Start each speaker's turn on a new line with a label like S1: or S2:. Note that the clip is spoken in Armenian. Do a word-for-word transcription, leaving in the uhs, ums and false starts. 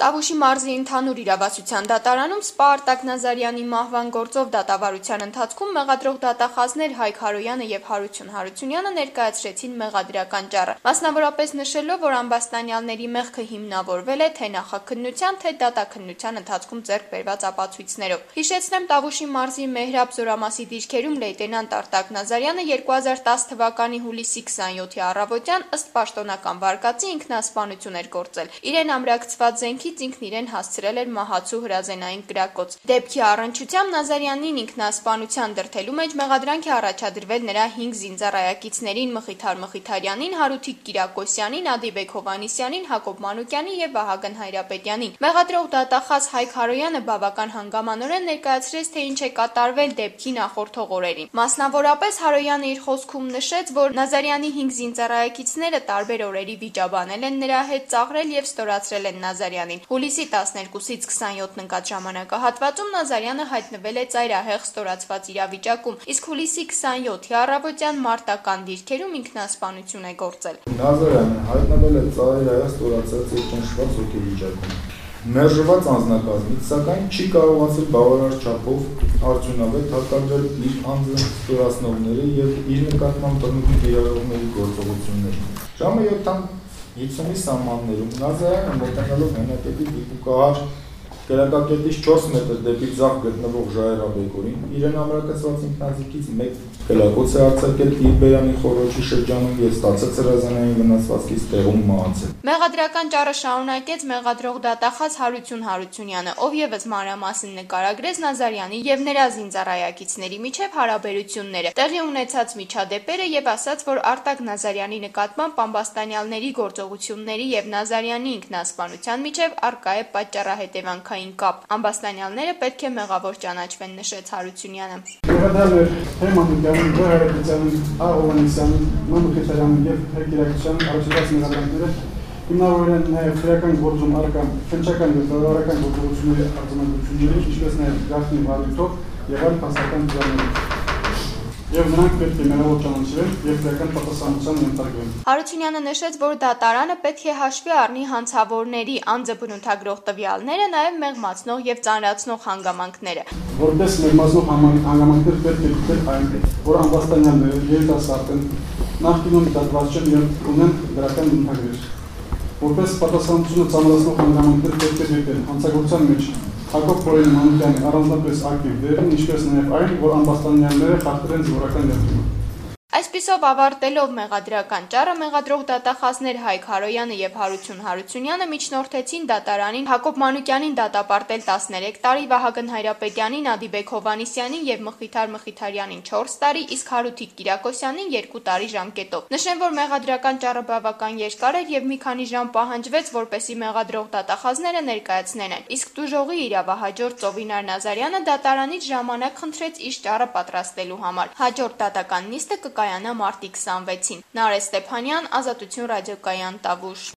S1: Տավուշի մարզի ընդհանուր իրավասության դատարանում Սպա Արտակ Նազարյանի մահվան գործով դատավարության ընթացքում մեղադրող դատախազներ Հայկ Հարոյանը և Հարություն Հարությունյանը ներկայացրեցին մեղադրական ճառը, մասնավորապես նշելով, որ ամբաստանյալների մեղքը հիմնավորվել է թե նախաքննության, թե դատաքննության ընթացքում ձեռք բերված ապացույցներով։ Հիշեցնեմ, Տավուշի մարզի Մեհրաբ Զորամասի դիրքերում լեյտենանտ Արտակ Նազարյանը երկու հազար տաս թվականի հուլիսի քսանյոթի առավոտյան ըստ պաշտոնական վարկածի ինքնասպանություն էր գործել։ Իրեն ամրակցված զենքից ինքն իրեն հասցրել էր մահացու հրազենային կրակոց։ Դեպքի առնչությամբ Նազարյանին ինքնասպանության դրդելու մեջ մեղադրանք է առաջադրվել նրա հինգ զինծառայակիցներին Մխիթար Մխիթարյանին, Հարութիկ Կիրակոսյանին, Ադիբեկ Հովհաննիսյանին, Հակոբ Մանուկյանին և Վահագն Հայրապետյանին։ Մեղադրող դատախազ Հայկ Հարոյանը բավական հանգամանորեն ներկայացրեց, թե ինչ է կատարվել դեպքի նախորդող օրերին։ Մասնավորապես Հարոյանը իր խոսքում նշեց, որ Նազարյանի հինգ զինծառայակիցները տարբեր օրերի վիճաբանել են նրա հետ, ծաղրել և ստորացրել են Նազարյանին։ Հուլիսի տասներկուսից քսանյոթ ընկած ժամանակահատվածում Նազարյանը հայտնվել է ծայրահեղ ստորացված իրավիճակում, իսկ հուլիսի քսանյոթի առավոտյան մարտական դիրքերում ինքնասպանություն է գործել։
S2: Նազարյանը հայտնվել է ծայրահեղ ստորացած և ճնշված հոգեվիճակում։ Մերժված անձնակազմից, սակայն չի կարողացել բավարար չափով արդյունավետ հակադրել իր անձը ստորացնողների և իր նկատմամբ բռնկում կիրառողների գործողություններին։ Ժամը յոթ հինգսունի սահմաններում Նազարյանը մոտենալով հենակետի դիպուկահար կրակակետից չորս մետր դեպի ձախ գտնվող ժայռաբեկորին իրեն ամրակցված ինքնաձիգից մեկ կլակոց է արձակել իր բերանի խոռոչի շրջանում և ստացած հրազենային վնասվածքից տեղում մահացել։
S1: Մեղադրական ճառը շարունակեց մեղադրող դատախազ Հարություն Հարությունյանը, ով ևս մանրամասն նկարագրեց Նազարյանի և նրա զինծառայակիցների միջև հարաբերությունները, տեղի ունեցած միջադեպերը և ասաց, որ Արտակ Նազարյանի նկատմամբ ամբաստանյալների գործողությունների և Նազարյանի ինքնասպանության միջև առկա է պատճառահետևանքային կապ։ Ամբաստանյալները պետք է մեղավոր ճանաչվեն, նշեց Հարությունյանը։
S3: Մեղադրվել Հ. Մանուկյանին, Վ. Հայրապետյանին, Ա. Հովհաննիսյանին, Մ. Մխիթարյանին և Հ. Կիրակոսյանին առաջադրած մեղադրանքները հիմնավորվել են նաև քրեական գործում առկա քննչական և դատարանական գործողությունների արձանագրությունների, ինչպես նաև գաղտնի վարույթով և այլ փաստական ծրագրերով։ Եվ նրանք պետք է մեղավոր ճանաչվեն և քրեական պատասխանատվության ենթարկվեն։
S1: Հարությունյանը նշեց, որ դատարանը պետք է հաշվի առնի հանցավորների անձը բնութագրող տվյալները, նաև մեղմացնող և ծանրացնող հանգամանքները։
S3: Որպես մեղմացնող հանգամանքներ պետք է դիտել այն, որ ամբաստանյալները երիտասարդ են, նախկինում դատված չեն և ունեն դրական բնութագրեր։ Որպես պատասխանատվությունը ծանրացնող հանգամանքներ պետք է դիտել հանցագործության մեջ Հակոբ Մանուկյանի առանձնապես ակտիվ դերն, ինչպես նաև այն, որ ամբաստանյալները խախտել են զինվորական երդումը։
S1: Այսպիսով ավարտելով մեղադրական ճառը մեղադրող դատախազներ Հայկ Հարոյանը և Հարություն Հարությունյանը միջնորդեցին դատարանին Հակոբ Մանուկյանին դատապարտել տասներեք տարի, Վահագն Հայրապետյանին, Ադիբեկ Հովհաննիսյանին և Մխիթար Մխիթարյանին չորս տարի, իսկ Հարութիկ Կիրակոսյանին երկու տարի ժամկետով։ Նշեմ, որ մեղադրական ճառը բավական երկար էր և մի քանի ժամ պահանջվեց, որպեսզի մեղադրող դատախազները ներկայացնեն այն, իսկ տուժողի իրավահաջորդ Ծովինար Նազարյանը դատարանից ժամանակ խնդրեց իր ճառը պատրաստելու համար։ Հաջորդ դատական նիստը կկայանա մարտի քսանվեցին։ Նարէ Ստեփանյան, Ազատություն ռադիոկայան, Տավուշ։